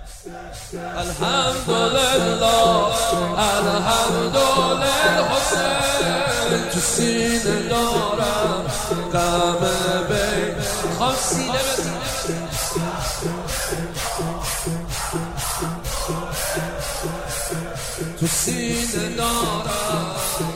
الحمدلله الحمدلله حسین تو سینه دارم غم بین خواهم سینه بزنم تو سینه دارم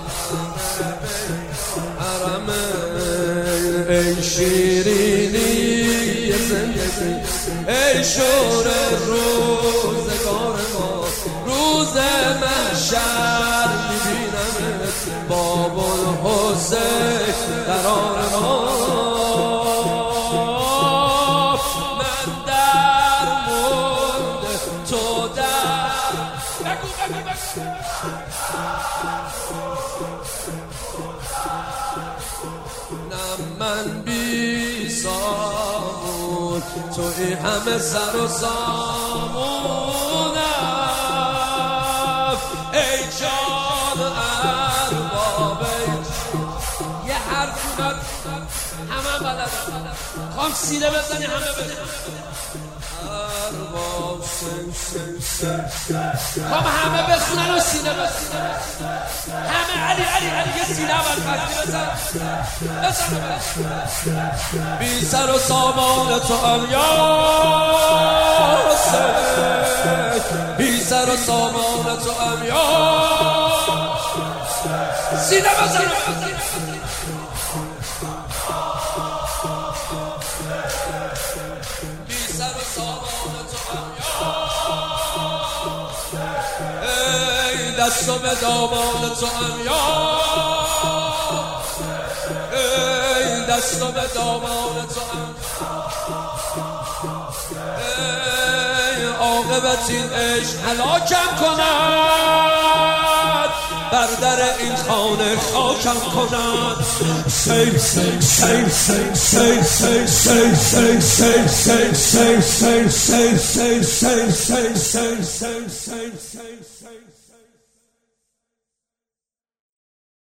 حرم ای شیرینی زندگی ای شور روزگار ما روز محشر میبینمت باب الحسین قرار ما من در مونده تو در بگو نه من بی سامون توی همه سر و سامونم ای جان ارباب یه حرف اومد همه بلدم خواهم سینه بزنی همه بزنی ارباب خواهم همه بخونن و سینه بزنی همه علی یه سینه اول فکری بزن بی سر و سامان تو هم یا حسین بی سر و سامان تو هم یا سینه بزن بی سر و سامان تو هم یا ای دست و به دامان تو هم یا دست و به دامان تو هم ای عاقبت این عشق هلاکم کند بر در این خانه خاکم کند سیل سیل سیل سیل سیل سیل سیل سیل سیل سیل سیل سیل سیل سیل سیل سیل سیل سیل سیل